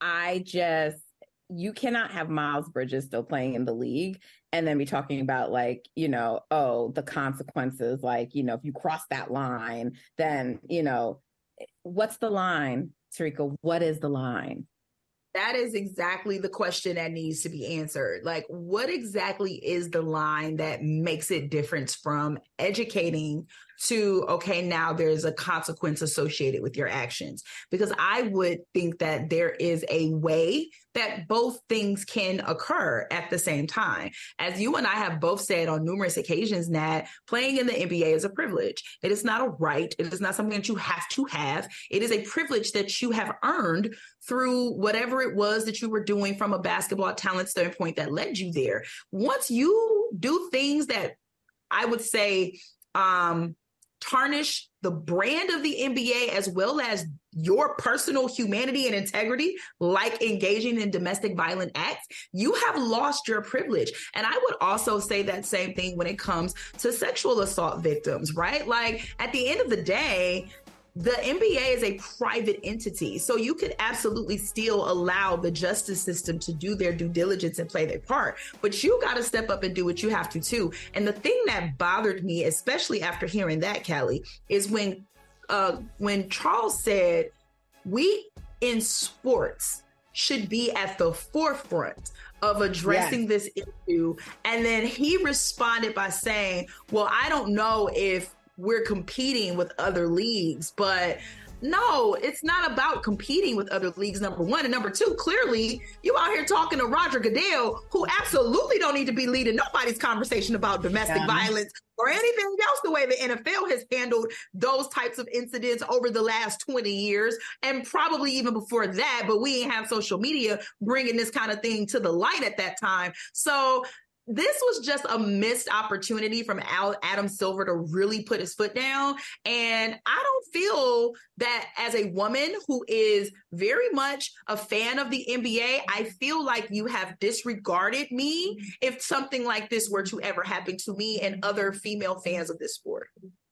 I just, you cannot have Miles Bridges still playing in the league and then be talking about like, you know, oh, the consequences, like, you know, if you cross that line, then, you know, what's the line, Tarika? What is the line? That is exactly the question that needs to be answered. Like, what exactly is the line that makes it different from educating to, okay, now there's a consequence associated with your actions? Because I would think that there is a way that both things can occur at the same time. As you and I have both said on numerous occasions, Nat, playing in the N B A is a privilege. It is not a right. It is not something that you have to have. It is a privilege that you have earned through whatever it was that you were doing from a basketball talent standpoint that led you there. Once you do things that I would say um, tarnish the brand of the N B A as well as your personal humanity and integrity, like engaging in domestic violent acts, you have lost your privilege. And I would also say that same thing when it comes to sexual assault victims, right? Like at the end of the day, the N B A is a private entity, so you could absolutely still allow the justice system to do their due diligence and play their part, but you got to step up and do what you have to too. And the thing that bothered me, especially after hearing that, Callie, is when uh, when Charles said, we in sports should be at the forefront of addressing yes. this issue. And then he responded by saying, well, I don't know if we're competing with other leagues, but no, it's not about competing with other leagues, number one. And number two, clearly you out here talking to Roger Goodell, who absolutely don't need to be leading nobody's conversation about domestic yeah. violence or anything else, the way the N F L has handled those types of incidents over the last twenty years, and probably even before that, but we ain't have social media bringing this kind of thing to the light at that time. So this was just a missed opportunity from Al, Adam Silver to really put his foot down. And I don't feel that as a woman who is very much a fan of the N B A, I feel like you have disregarded me if something like this were to ever happen to me and other female fans of this sport.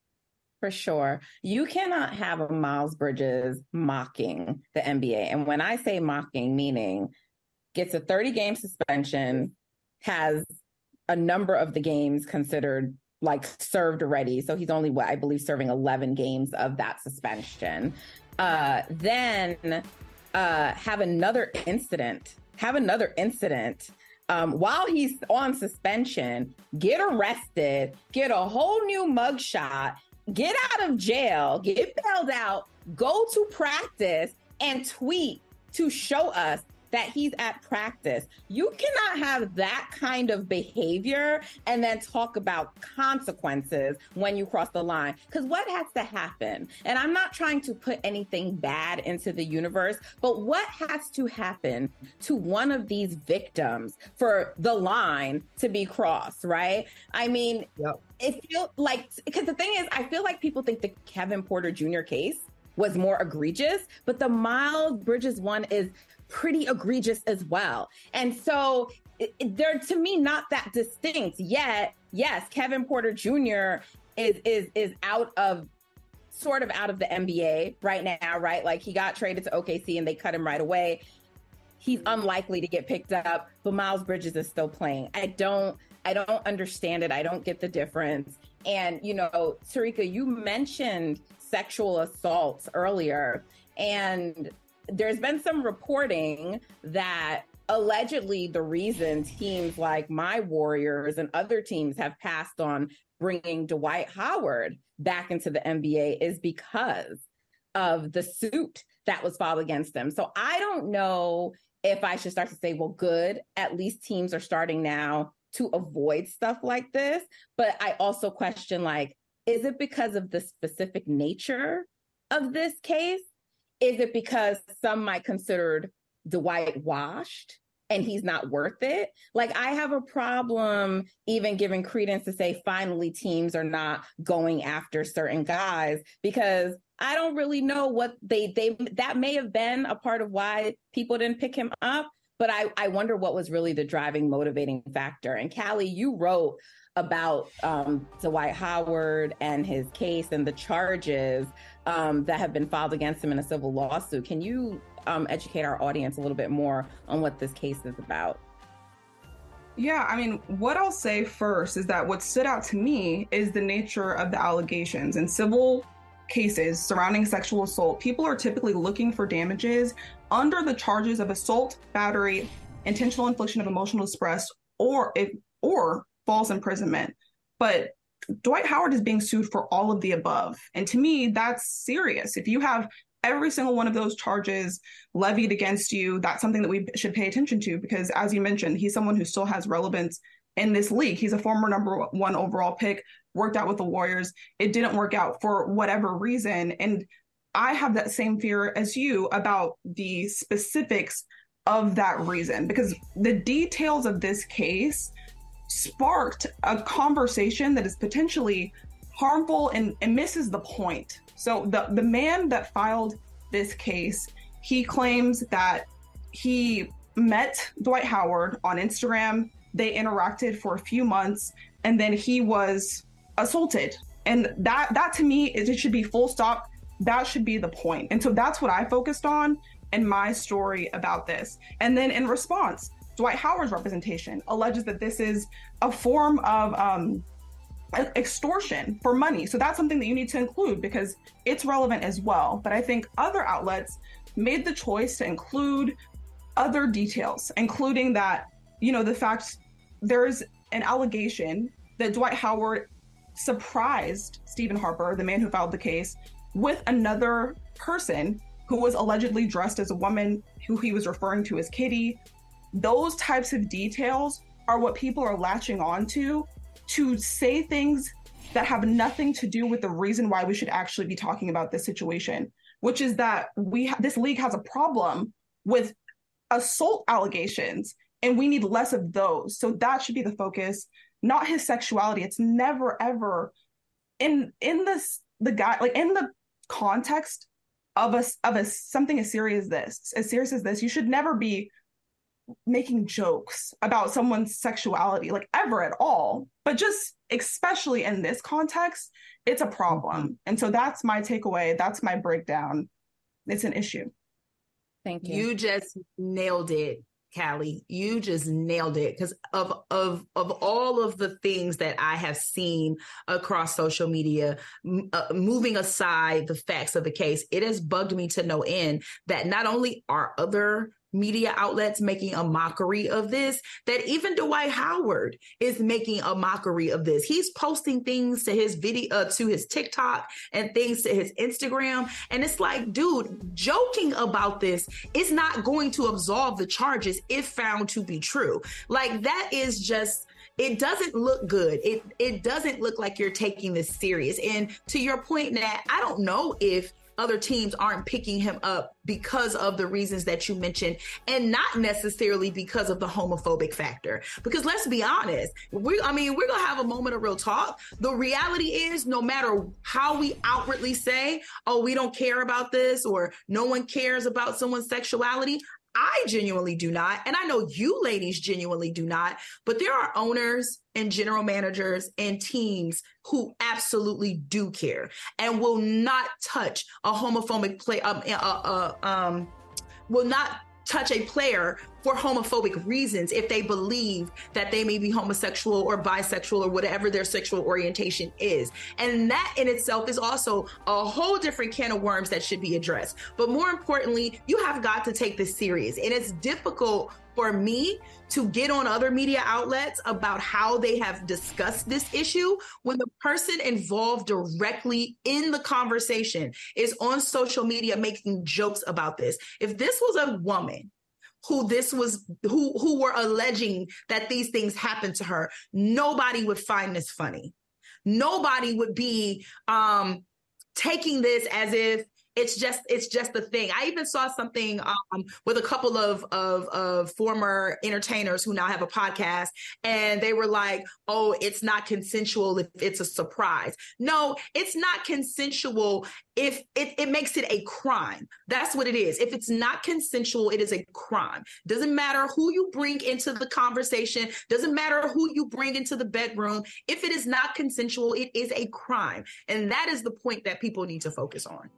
For sure. You cannot have a Miles Bridges mocking the N B A. And when I say mocking, meaning gets a thirty game suspension, has a number of the games considered like served already. So he's only, what I believe, serving eleven games of that suspension. Uh, then uh, have another incident, have another incident um, while he's on suspension, get arrested, get a whole new mugshot, get out of jail, get bailed out, go to practice and tweet to show us that he's at practice. You cannot have that kind of behavior and then talk about consequences when you cross the line. Because what has to happen? And I'm not trying to put anything bad into the universe, but what has to happen to one of these victims for the line to be crossed, right? I mean, yep. It feels like, because the thing is, I feel like people think the Kevin Porter Junior case was more egregious, but the Miles Bridges one is pretty egregious as well. And so it, it, they're, to me, not that distinct yet. Yes, Kevin Porter Junior is is is out of, sort of out of the N B A right now, right? Like he got traded to O K C and they cut him right away. He's unlikely to get picked up, but Miles Bridges is still playing. I don't, I don't understand it. I don't get the difference. And, you know, Tarika, you mentioned sexual assaults earlier, and there's been some reporting that allegedly the reason teams like my Warriors and other teams have passed on bringing Dwight Howard back into the N B A is because of the suit that was filed against him. So I don't know if I should start to say, well, good, at least teams are starting now to avoid stuff like this. But I also question, like, is it because of the specific nature of this case? Is it because some might consider Dwight washed and he's not worth it? Like, I have a problem even giving credence to say finally teams are not going after certain guys, because I don't really know what they, they that may have been a part of why people didn't pick him up. But I, I wonder what was really the driving, motivating factor. And Callie, you wrote about um, Dwight Howard and his case and the charges um, that have been filed against him in a civil lawsuit. Can you um, educate our audience a little bit more on what this case is about? Yeah, I mean, what I'll say first is that what stood out to me is the nature of the allegations. In civil cases surrounding sexual assault, people are typically looking for damages under the charges of assault, battery, intentional infliction of emotional distress, or if or false imprisonment. But Dwight Howard is being sued for all of the above. And to me, that's serious. If you have every single one of those charges levied against you, that's something that we should pay attention to, because as you mentioned, he's someone who still has relevance in this league. He's a former number one overall pick, worked out with the Warriors. It didn't work out for whatever reason. And I have that same fear as you about the specifics of that reason, because the details of this case sparked a conversation that is potentially harmful and, and misses the point. So the, the man that filed this case, he claims that he met Dwight Howard on Instagram. They interacted for a few months, and then he was assaulted. And that, that to me, it should be full stop. That should be the point. And so that's what I focused on in my story about this. And then in response, Dwight Howard's representation alleges that this is a form of um, extortion for money. So that's something that you need to include because it's relevant as well. But I think other outlets made the choice to include other details, including that, you know, the fact there's an allegation that Dwight Howard surprised Stephen Harper, the man who filed the case, with another person who was allegedly dressed as a woman who he was referring to as Kitty. Those types of details are what people are latching on to to say things that have nothing to do with the reason why we should actually be talking about this situation, which is that we ha- this league has a problem with assault allegations, and we need less of those. So that should be the focus, not his sexuality. It's never, ever in in this the guy like in the context of a of a something as serious as this, as serious as this, you should never be making jokes about someone's sexuality, like ever at all. But just especially in this context, it's a problem. And so that's my takeaway. That's my breakdown. It's an issue. Thank you. You just nailed it. Callie. You just nailed it. Because of of of all of the things that I have seen across social media, uh, moving aside the facts of the case, it has bugged me to no end that not only are other media outlets making a mockery of this, that even Dwight Howard is making a mockery of this. He's posting things to his video, uh, to his TikTok and things to his Instagram. And it's like, dude, joking about this is not going to absolve the charges if found to be true. Like, that is just, it doesn't look good. It it doesn't look like you're taking this serious. And to your point, Nat, I don't know if other teams aren't picking him up because of the reasons that you mentioned, and not necessarily because of the homophobic factor. Because let's be honest, we, I mean, we're going to have a moment of real talk. The reality is, no matter how we outwardly say, oh, we don't care about this, or no one cares about someone's sexuality, I genuinely do not. And I know you ladies genuinely do not. But there are owners and general managers and teams who absolutely do care and will not touch a homophobic play, um, uh, uh, um, will not touch a player for homophobic reasons if they believe that they may be homosexual or bisexual or whatever their sexual orientation is. And that in itself is also a whole different can of worms that should be addressed. But more importantly, you have got to take this serious. And it's difficult for me to get on other media outlets about how they have discussed this issue when the person involved directly in the conversation is on social media making jokes about this. If this was a woman who this was, who, who were alleging that these things happened to her, nobody would find this funny. Nobody would be um, taking this as if It's just it's just a thing. I even saw something um, with a couple of, of of former entertainers who now have a podcast, and they were like, oh, it's not consensual if it's a surprise. No, it's not consensual if it, it makes it a crime. That's what it is. If it's not consensual, it is a crime. Doesn't matter who you bring into the conversation. Doesn't matter who you bring into the bedroom. If it is not consensual, it is a crime. And that is the point that people need to focus on.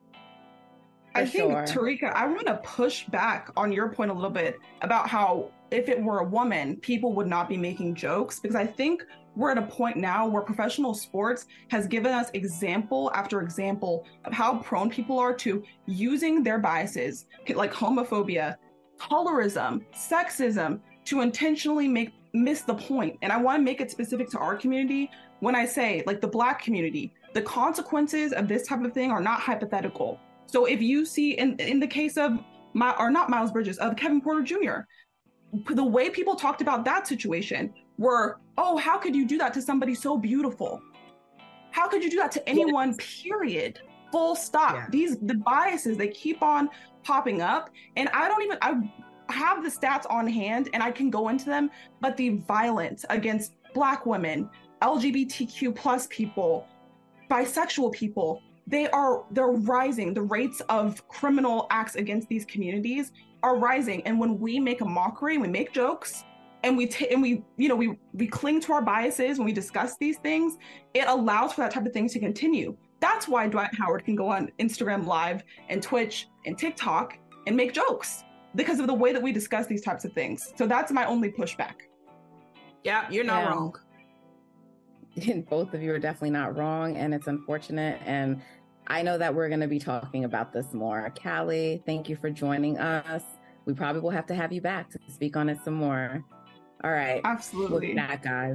I For think, sure. Tarika, I want to push back on your point a little bit about how if it were a woman, people would not be making jokes, because I think we're at a point now where professional sports has given us example after example of how prone people are to using their biases, like homophobia, colorism, sexism, to intentionally make miss the point. And I want to make it specific to our community when I say, like, the Black community, the consequences of this type of thing are not hypothetical. So if you see in, in the case of, my, or not Miles Bridges, of Kevin Porter Junior, the way people talked about that situation were, oh, how could you do that to somebody so beautiful? How could you do that to anyone, yes. period? Full stop. Yeah. These, the biases, they keep on popping up. And I don't even, I have the stats on hand and I can go into them, but the violence against Black women, L G B T Q plus people, bisexual people, they are, they're rising. The rates of criminal acts against these communities are rising. And when we make a mockery, we make jokes, and we t- and we, you know, we we cling to our biases when we discuss these things, it allows for that type of thing to continue. That's why Dwight Howard can go on Instagram Live and Twitch and TikTok and make jokes, because of the way that we discuss these types of things. So that's my only pushback. Yeah, you're not Yeah. wrong. Both of you are definitely not wrong, and it's unfortunate. And I know that we're going to be talking about this more. Callie, thank you for joining us. We probably will have to have you back to speak on it some more. All right. Absolutely. With that, guys.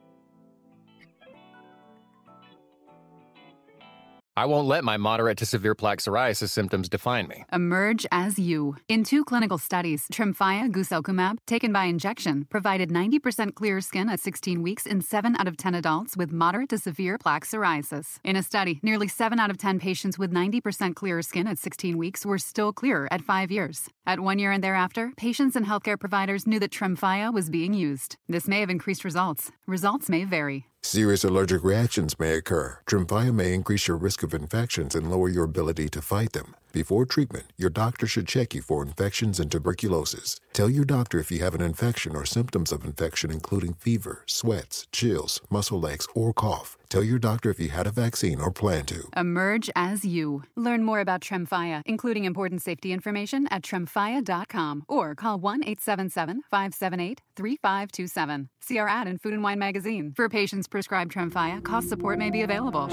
I won't let my moderate to severe plaque psoriasis symptoms define me. Emerge as you. In two clinical studies, Tremfya guselkumab, taken by injection, provided ninety percent clearer skin at sixteen weeks in seven out of ten adults with moderate to severe plaque psoriasis. In a study, nearly seven out of ten patients with ninety percent clearer skin at sixteen weeks were still clearer at five years. At one year and thereafter, patients and healthcare providers knew that Tremfya was being used. This may have increased results. Results may vary. Serious allergic reactions may occur. Tremfya may increase your risk of infections and lower your ability to fight them. Before treatment, your doctor should check you for infections and tuberculosis. Tell your doctor if you have an infection or symptoms of infection, including fever, sweats, chills, muscle aches, or cough. Tell your doctor if you had a vaccine or plan to. Emerge as you. Learn more about Tremfya, including important safety information at tremfya dot com or call one eight seven seven, five seven eight, three five two seven. See our ad in Food and Wine magazine. For patients prescribed Tremfya, cost support may be available.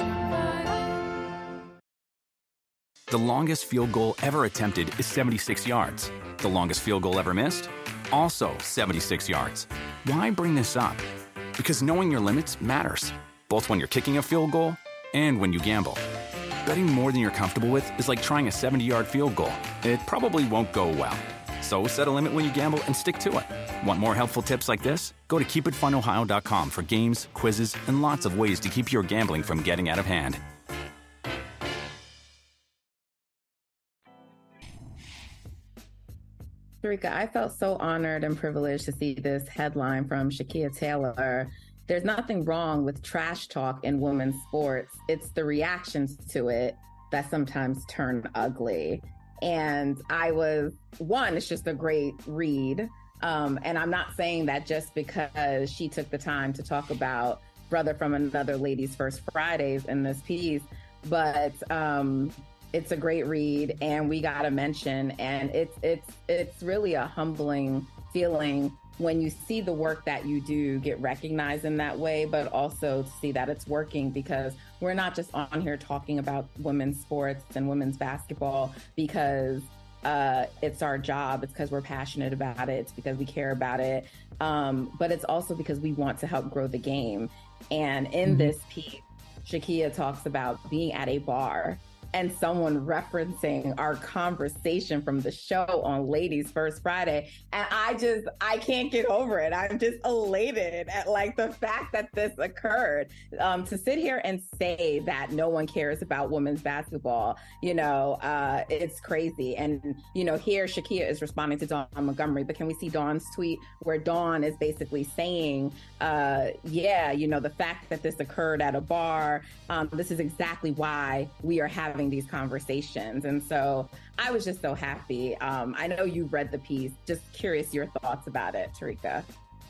The longest field goal ever attempted is seventy-six yards. The longest field goal ever missed? Also seventy-six yards. Why bring this up? Because knowing your limits matters, both when you're kicking a field goal and when you gamble. Betting more than you're comfortable with is like trying a seventy-yard field goal. It probably won't go well. So set a limit when you gamble and stick to it. Want more helpful tips like this? Go to keep it fun ohio dot com for games, quizzes, and lots of ways to keep your gambling from getting out of hand. Sharika, I felt so honored and privileged to see this headline from Shakia Taylor. There's nothing wrong with trash talk in women's sports. It's the reactions to it that sometimes turn ugly. And I was, one, it's just a great read. Um, and I'm not saying that just because she took the time to talk about Brother from Another Ladies First Fridays in this piece, but um, it's a great read, and we got to mention, and it's it's it's really a humbling feeling when you see the work that you do get recognized in that way, but also to see that it's working, because we're not just on here talking about women's sports and women's basketball because uh, it's our job. It's because we're passionate about it. It's because we care about it. Um, but it's also because we want to help grow the game. And in mm-hmm. this piece, Shakia talks about being at a bar and someone referencing our conversation from the show on Ladies First Friday. And I just, I can't get over it. I'm just elated at like the fact that this occurred. Um, to sit here and say that no one cares about women's basketball, you know, uh, it's crazy. And, you know, here Shakia is responding to Dawn Montgomery, but can we see Dawn's tweet where Dawn is basically saying, uh, yeah, you know, the fact that this occurred at a bar, um, this is exactly why we are having these conversations. And so I was just so happy. Um, I know you read the piece. Just curious your thoughts about it, Tarika.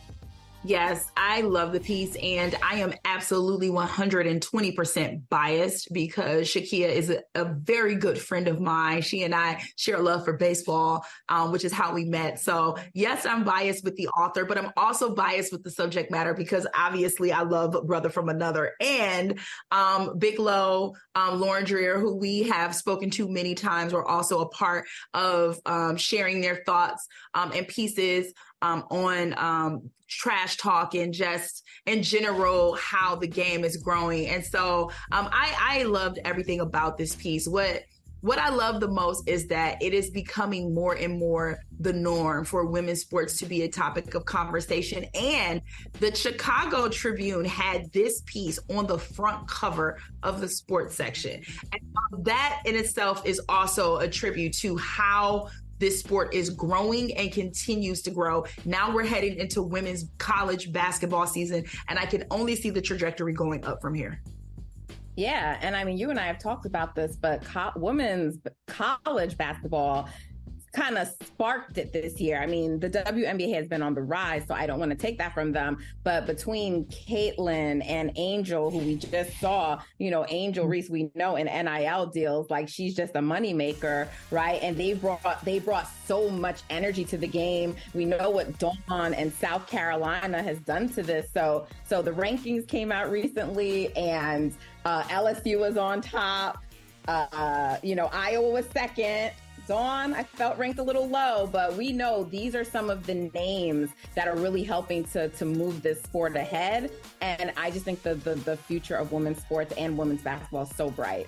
Yes, I love the piece, and I am absolutely one hundred twenty percent biased because Shakia is a, a very good friend of mine. She and I share a love for baseball, um, which is how we met. So yes, I'm biased with the author, but I'm also biased with the subject matter because obviously I love Brother from Another. And um, Big Lo, um, Lauren Dreer, who we have spoken to many times, were also a part of um, sharing their thoughts um, and pieces Um, on um, trash talk and just in general how the game is growing. And so um, I, I loved everything about this piece. What what I love the most is that it is becoming more and more the norm for women's sports to be a topic of conversation. And the Chicago Tribune had this piece on the front cover of the sports section. And that in itself is also a tribute to how this sport is growing and continues to grow. Now we're heading into women's college basketball season, and I can only see the trajectory going up from here. Yeah, and I mean, you and I have talked about this, but co- women's college basketball kind of sparked it this year. I mean, the W N B A has been on the rise, so I don't want to take that from them. But between Caitlin and Angel, who we just saw, you know, Angel Reese, we know in N I L deals, like she's just a moneymaker, right? And they brought they brought so much energy to the game. We know what Dawn and South Carolina has done to this. So, so the rankings came out recently, and uh, L S U was on top. Uh, you know, Iowa was second. Dawn, I felt ranked a little low, but we know these are some of the names that are really helping to to move this sport ahead. And I just think the, the, the future of women's sports and women's basketball is so bright.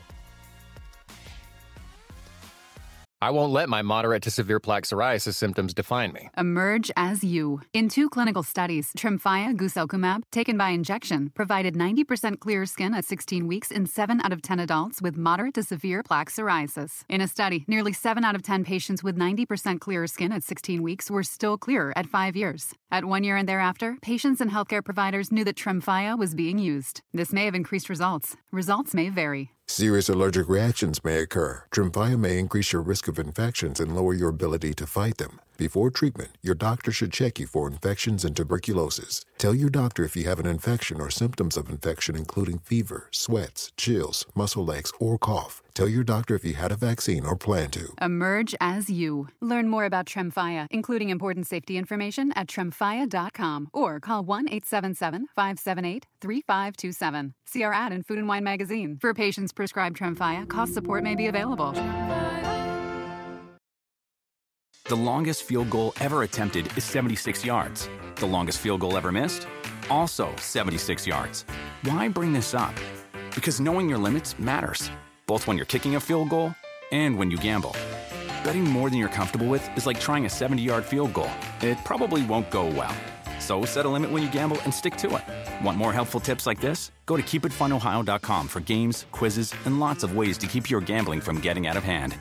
I won't let my moderate to severe plaque psoriasis symptoms define me. Emerge as you. In two clinical studies, Tremfya guselkumab, taken by injection, provided ninety percent clearer skin at sixteen weeks in seven out of ten adults with moderate to severe plaque psoriasis. In a study, nearly seven out of ten patients with ninety percent clearer skin at sixteen weeks were still clearer at five years. At one year and thereafter, patients and healthcare providers knew that Tremfya was being used. This may have increased results. Results may vary. Serious allergic reactions may occur. Tremfya may increase your risk of infections and lower your ability to fight them. Before treatment, your doctor should check you for infections and tuberculosis. Tell your doctor if you have an infection or symptoms of infection, including fever, sweats, chills, muscle aches, or cough. Tell your doctor if you had a vaccine or plan to. Emerge as you. Learn more about Tremfya, including important safety information at tremfya dot com or call one eight seven seven, five seven eight, three five two seven. See our ad in Food and Wine magazine. For patients prescribed Tremfya, cost support may be available. The longest field goal ever attempted is seventy-six yards. The longest field goal ever missed? Also seventy-six yards. Why bring this up? Because knowing your limits matters, both when you're kicking a field goal and when you gamble. Betting more than you're comfortable with is like trying a seventy-yard field goal. It probably won't go well. So set a limit when you gamble and stick to it. Want more helpful tips like this? Go to keep it fun ohio dot com for games, quizzes, and lots of ways to keep your gambling from getting out of hand.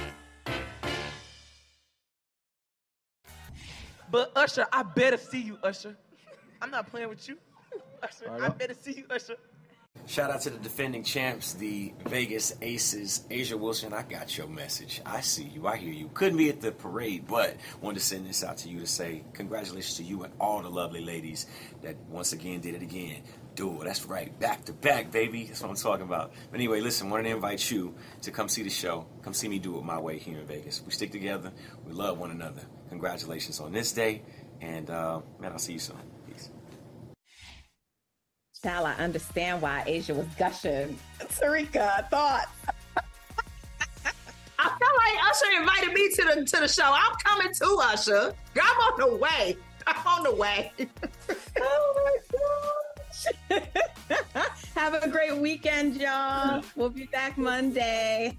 But Usher, I better see you, Usher. I'm not playing with you. Usher, Right I on. better see you, Usher. Shout out to the defending champs, the Vegas Aces. Asia Wilson, I got your message. I see you. I hear you. Couldn't be at the parade, but wanted to send this out to you to say congratulations to you and all the lovely ladies that once again did it again. Do it. That's right. Back to back, baby. That's what I'm talking about. But anyway, listen, wanted to invite you to come see the show. Come see me do it my way here in Vegas. We stick together. We love one another. Congratulations on this day. And, uh, man, I'll see you soon. Peace. Shall I understand why Asia was gushing? Tarika, thoughts? I feel like Usher invited me to the to the show. I'm coming to Usher. I'm on the way. I'm on the way. Oh my gosh. Have a great weekend, y'all. We'll be back Monday.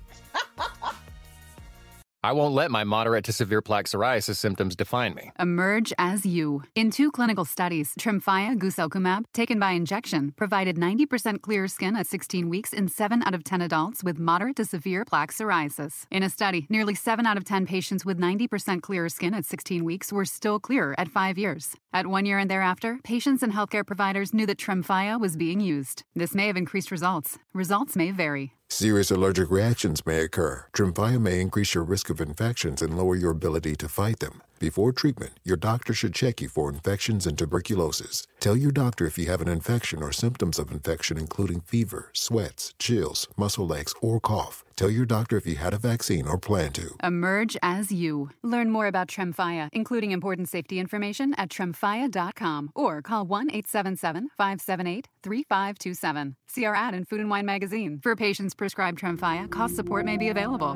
I won't let my moderate to severe plaque psoriasis symptoms define me. Emerge as you. In two clinical studies, Tremfya guselkumab, taken by injection, provided ninety percent clearer skin at sixteen weeks in seven out of ten adults with moderate to severe plaque psoriasis. In a study, nearly seven out of ten patients with ninety percent clearer skin at sixteen weeks were still clearer at five years. At one year and thereafter, patients and healthcare providers knew that Tremfya was being used. This may have increased results. Results may vary. Serious allergic reactions may occur. Tremfya may increase your risk of infections and lower your ability to fight them. Before treatment, your doctor should check you for infections and tuberculosis. Tell your doctor if you have an infection or symptoms of infection, including fever, sweats, chills, muscle aches, or cough. Tell your doctor if you had a vaccine or plan to. Emerge as you. Learn more about Tremfya, including important safety information at tremfya dot com or call one eight seven seven, five seven eight, three five two seven. See our ad in Food and Wine magazine. For patients prescribed Tremfya, cost support may be available.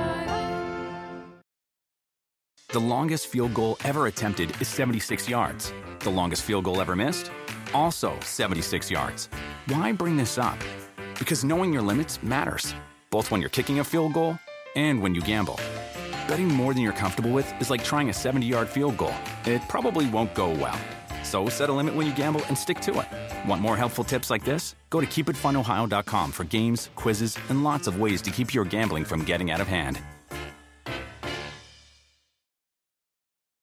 The longest field goal ever attempted is seventy-six yards. The longest field goal ever missed? Also seventy-six yards. Why bring this up? Because knowing your limits matters, both when you're kicking a field goal and when you gamble. Betting more than you're comfortable with is like trying a seventy-yard field goal. It probably won't go well. So set a limit when you gamble and stick to it. Want more helpful tips like this? Go to keep it fun ohio dot com for games, quizzes, and lots of ways to keep your gambling from getting out of hand.